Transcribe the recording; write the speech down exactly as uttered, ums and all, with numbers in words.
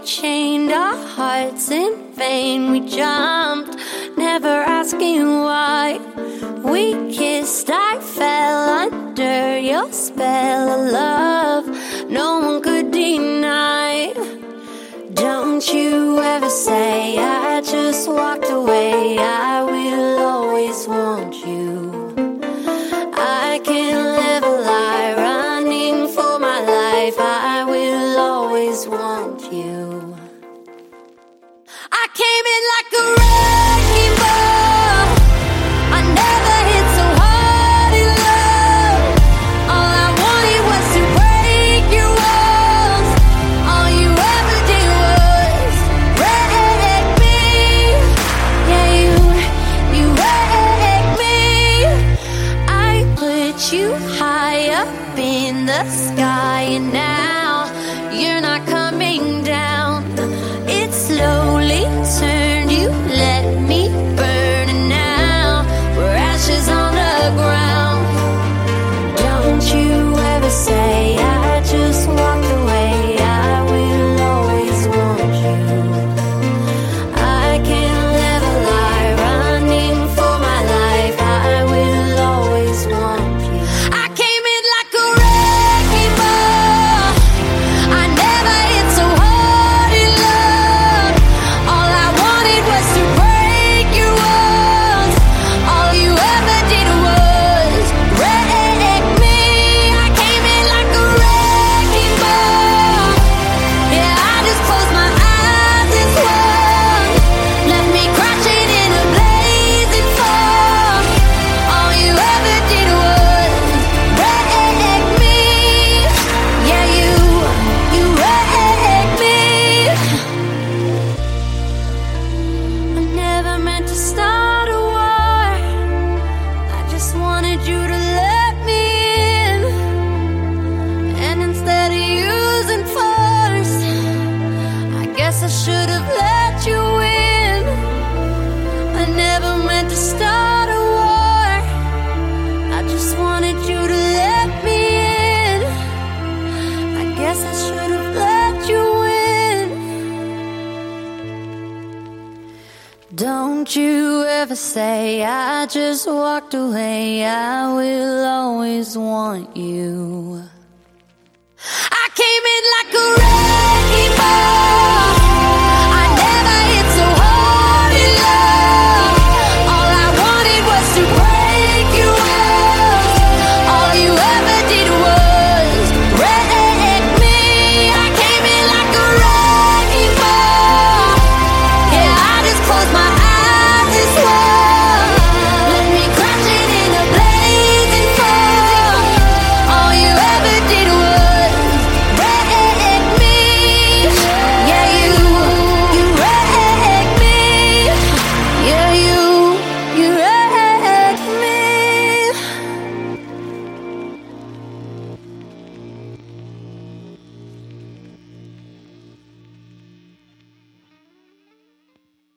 chained our hearts in vain. We jumped, never asking why. We kissed, I fell under your spell of love no one could deny. Don't you ever say I just walked away. I will always want you. I can't live a lie, running for my life. I will always want you. I came in like a wrecking ball. I never hit so hard in love. All I wanted was to break your walls. All you ever did was wreck me. Yeah, you, you wrecked me. I put you high up in the sky, and now you're not coming down. It slowly turned, you let me burn, and now we're ashes on the ground. Don't you ever say I just walked away. I will always want you. I can't live a lie, running for my life. I will always want you. I came in like a wrecking ball. I never hit so hard in love. All I wanted was to break your walls. All you ever did was wreck me. I came in like a wrecking ball. Yeah, I just closed my eyes and swung. Left me crashing in a blazing fall. All you ever did was wreck me. Yeah, you, you wrecked me. I never meant to start a war. I just wanted you to let me in. And instead of using force, I guess I should have let you in. I never meant to start a war. I just wanted you to let me in. I guess I should have let you in. Don't you ever say I just walked away. I will always want you. I came in like a wrecking ball.